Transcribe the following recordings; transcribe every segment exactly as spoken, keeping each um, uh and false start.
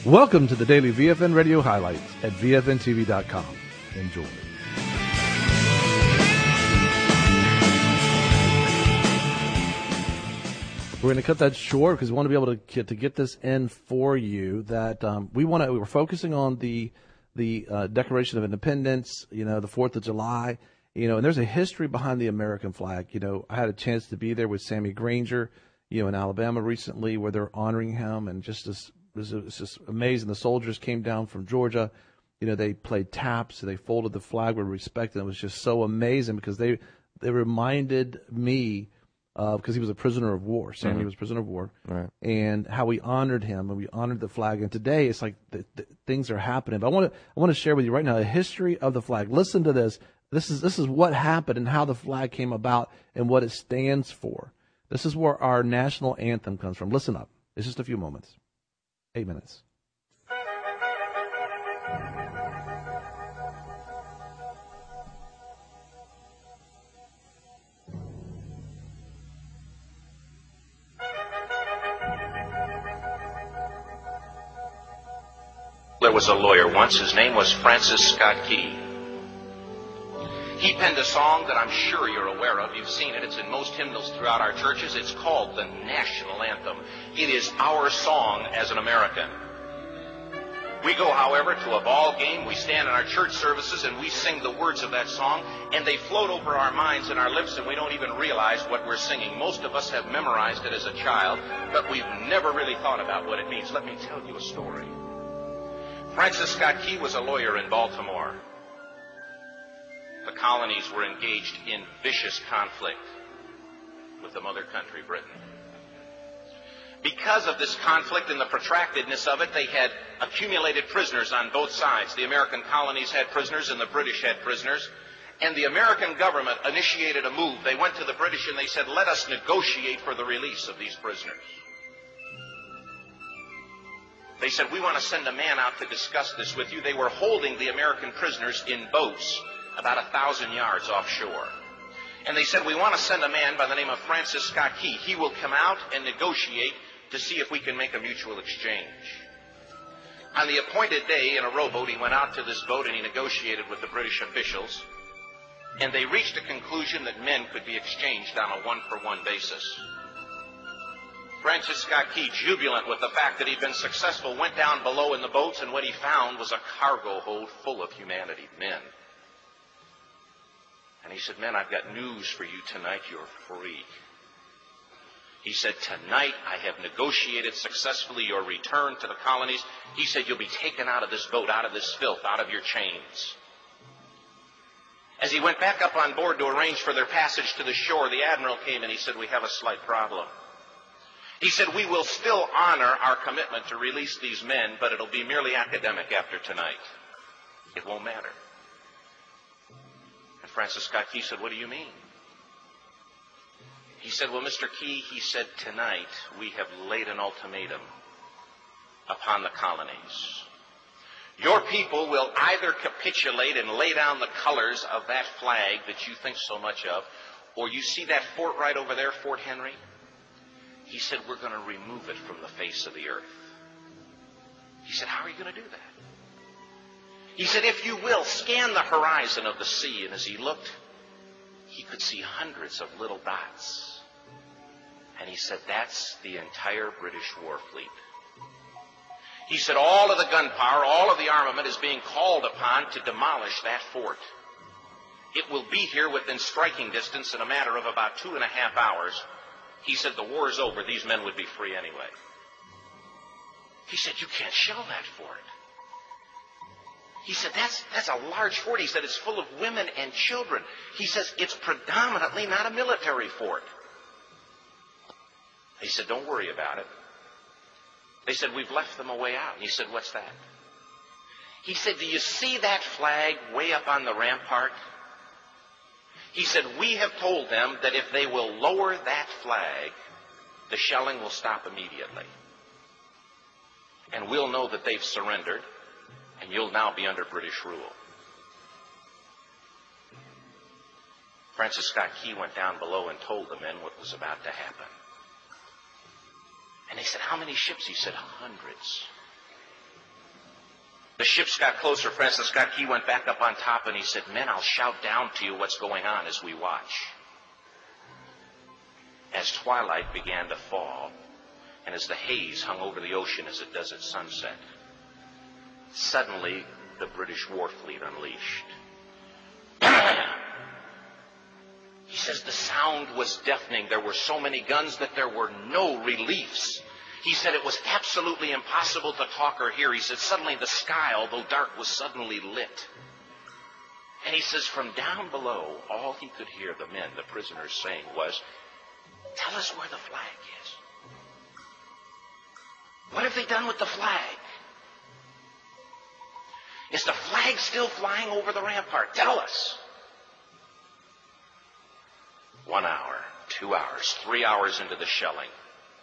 Welcome to the daily V F N Radio highlights at V F N T V dot com. Enjoy. We're going to cut that short because we want to be able to get, to get this in for you. That um, we want to. We were focusing on the the uh, Declaration of Independence. You know, the Fourth of July. You know, and there's a history behind the American flag. You know, I had a chance to be there with Sammy Granger, you know, in Alabama recently, where they're honoring him, and just this it was, it was just amazing. The soldiers came down from Georgia. You know, they played taps. They folded the flag with respect, and it was just so amazing because they they reminded me. Because uh, he was a prisoner of war. Sammy mm-hmm. was a prisoner of war. Right. And how we honored him and we honored the flag. And today it's like the, the, things are happening. But I want to I want to share with you right now a history of the flag. Listen to this. This is this is what happened and how the flag came about and what it stands for. This is where our national anthem comes from. Listen up. It's just a few moments. Eight minutes. There was a lawyer once. His name was Francis Scott Key. He penned a song that I'm sure you're aware of. You've seen it. It's in most hymnals throughout our churches. It's called the National Anthem. It is our song as an American. We go, however, to a ball game. We stand in our church services and we sing the words of that song, and they float over our minds and our lips, and we don't even realize what we're singing. Most of us have memorized it as a child, but we've never really thought about what it means. Let me tell you a story. Francis Scott Key was a lawyer in Baltimore. The colonies were engaged in vicious conflict with the mother country, Britain. Because of this conflict and the protractedness of it, they had accumulated prisoners on both sides. The American colonies had prisoners and the British had prisoners. And the American government initiated a move. They went to the British and they said, let us negotiate for the release of these prisoners. They said, we want to send a man out to discuss this with you. They were holding the American prisoners in boats about a thousand yards offshore. And they said, we want to send a man by the name of Francis Scott Key. He will come out and negotiate to see if we can make a mutual exchange. On the appointed day in a rowboat, he went out to this boat and he negotiated with the British officials. And they reached a conclusion that men could be exchanged on a one-for-one basis. Francis Scott Key, jubilant with the fact that he'd been successful, went down below in the boats, and what he found was a cargo hold full of humanity, men. And he said, men, I've got news for you tonight. You're free. He said, tonight I have negotiated successfully your return to the colonies. He said, you'll be taken out of this boat, out of this filth, out of your chains. As he went back up on board to arrange for their passage to the shore, the admiral came and he said, we have a slight problem. He said, we will still honor our commitment to release these men, but it'll be merely academic after tonight. It won't matter. And Francis Scott Key said, what do you mean? He said, well, Mister Key, he said, tonight we have laid an ultimatum upon the colonies. Your people will either capitulate and lay down the colors of that flag that you think so much of, or you see that fort right over there, Fort Henry? He said, we're going to remove it from the face of the earth. He said, how are you going to do that? He said, if you will, scan the horizon of the sea. And as he looked, he could see hundreds of little dots. And he said, that's the entire British war fleet. He said, all of the gunpowder, all of the armament is being called upon to demolish that fort. It will be here within striking distance in a matter of about two and a half hours. He said, the war is over. These men would be free anyway. He said, you can't shell that fort. He said, that's, that's a large fort. He said, it's full of women and children. He says, it's predominantly not a military fort. He said, don't worry about it. They said, we've left them a way out. And he said, what's that? He said, do you see that flag way up on the rampart? He said, we have told them that if they will lower that flag, the shelling will stop immediately. And we'll know that they've surrendered, and you'll now be under British rule. Francis Scott Key went down below and told the men what was about to happen. And they said, how many ships? He said, hundreds. The ships got closer. Francis Scott Key went back up on top and he said, "Men, I'll shout down to you what's going on as we watch." As twilight began to fall, and as the haze hung over the ocean as it does at sunset, suddenly the British war fleet unleashed. He says the sound was deafening. There were so many guns that there were no reliefs. He said it was absolutely impossible to talk or hear. He said suddenly the sky, although dark, was suddenly lit. And he says from down below, all he could hear the men, the prisoners, saying was, "Tell us where the flag is. What have they done with the flag? Is the flag still flying over the rampart? Tell us." One hour, two hours, three hours into the shelling,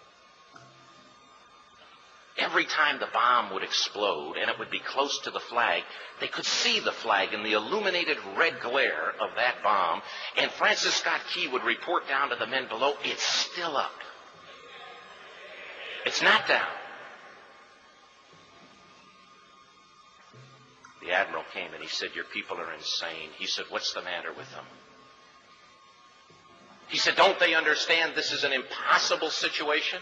every time the bomb would explode and it would be close to the flag, they could see the flag in the illuminated red glare of that bomb. And Francis Scott Key would report down to the men below, "It's still up. It's not down." The admiral came and he said, "Your people are insane." He said, "What's the matter with them?" He said, "Don't they understand this is an impossible situation?"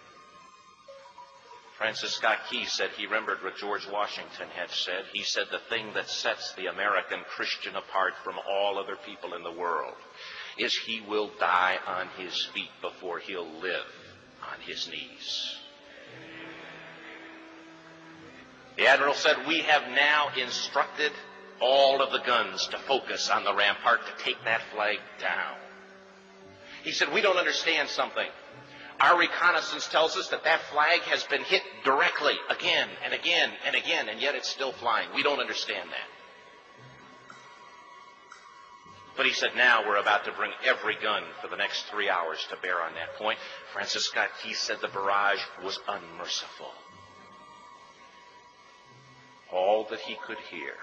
Francis Scott Key said he remembered what George Washington had said. He said the thing that sets the American Christian apart from all other people in the world is he will die on his feet before he'll live on his knees. The admiral said, "We have now instructed all of the guns to focus on the rampart to take that flag down." He said, "We don't understand something. Our reconnaissance tells us that that flag has been hit directly again and again and again, and yet it's still flying. We don't understand that." But he said, "Now we're about to bring every gun for the next three hours to bear on that point." Francis Scott Key said the barrage was unmerciful. All that he could hear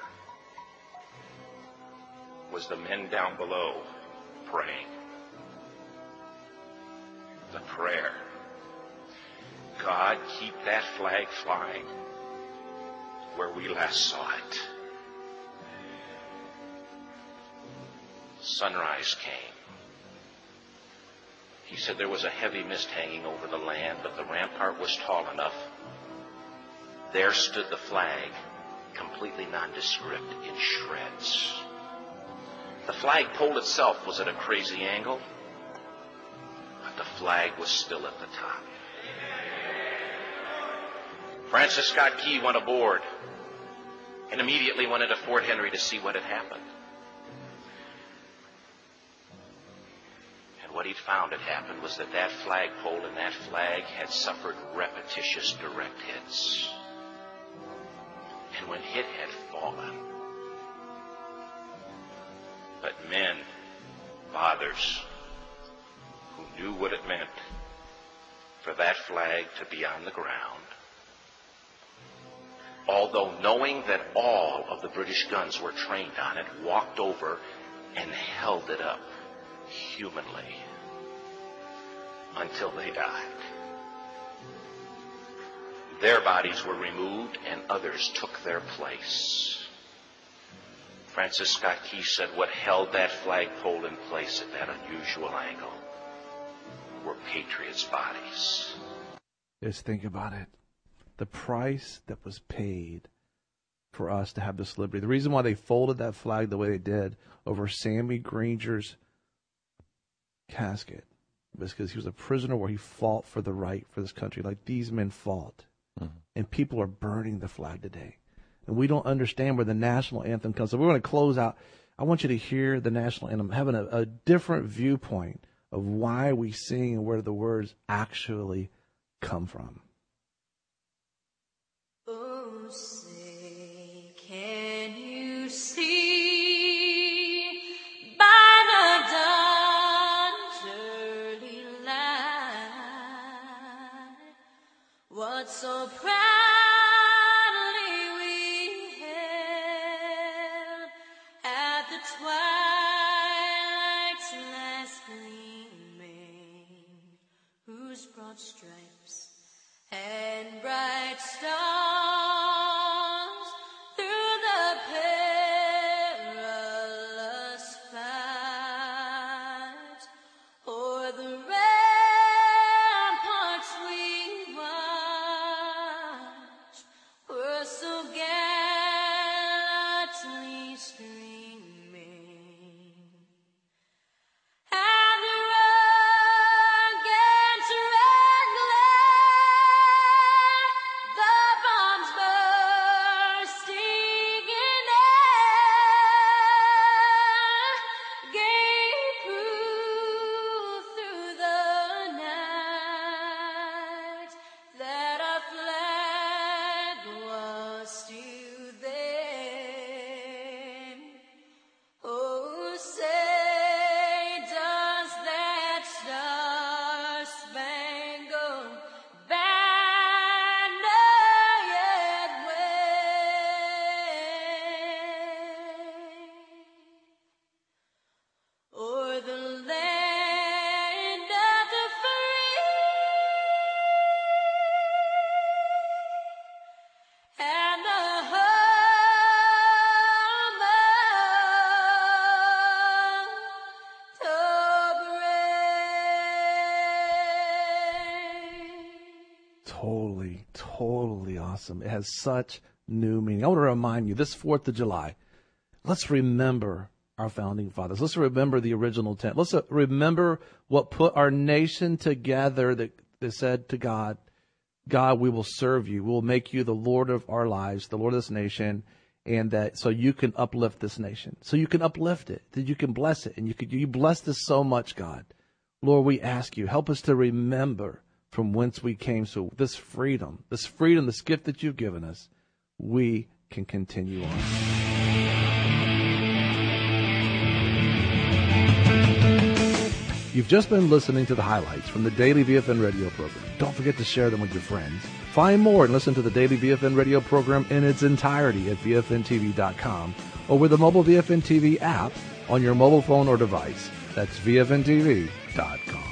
was the men down below praying. The prayer, "God, keep that flag flying where we last saw it." Sunrise came. He said there was a heavy mist hanging over the land, but the rampart was tall enough. There stood the flag, completely nondescript, in shreds. The flagpole itself was at a crazy angle, but the flag was still at the top. Francis Scott Key went aboard and immediately went into Fort Henry to see what had happened. And what he'd found had happened was that that flagpole and that flag had suffered repetitious direct hits. And when it had fallen, but men, fathers, who knew what it meant for that flag to be on the ground, although knowing that all of the British guns were trained on it, walked over and held it up humanly until they died. Their bodies were removed and others took their place. Francis Scott Key said what held that flagpole in place at that unusual angle were patriots' bodies. Just think about it. The price that was paid for us to have this liberty. The reason why they folded that flag the way they did over Sammy Granger's casket was because he was a prisoner where he fought for the right for this country, like these men fought. Mm-hmm. And people are burning the flag today. And we don't understand where the national anthem comes. So we're going to close out. I want you to hear the national anthem, having a, a different viewpoint of why we sing and where the words actually come from. Oh, say, can you see by the dawn's early light what so proudly we hailed at the twilight's last gleaming, whose broad stripes and bright stars totally, totally awesome. It has such new meaning. I want to remind you, this fourth of July, let's remember our founding fathers. Let's remember the original intent. Let's remember what put our nation together, that, that said to God, God, we will serve you. We will make you the Lord of our lives, the Lord of this nation, and that so you can uplift this nation, so you can uplift it, that you can bless it, and you could you blessed us so much, God. Lord, we ask you, help us to remember from whence we came, so this freedom, this freedom, this gift that you've given us, we can continue on. You've just been listening to the highlights from the Daily V F N radio program. Don't forget to share them with your friends. Find more and listen to the Daily V F N radio program in its entirety at V F N T V dot com or with the mobile V F N T V app on your mobile phone or device. That's V F N T V dot com.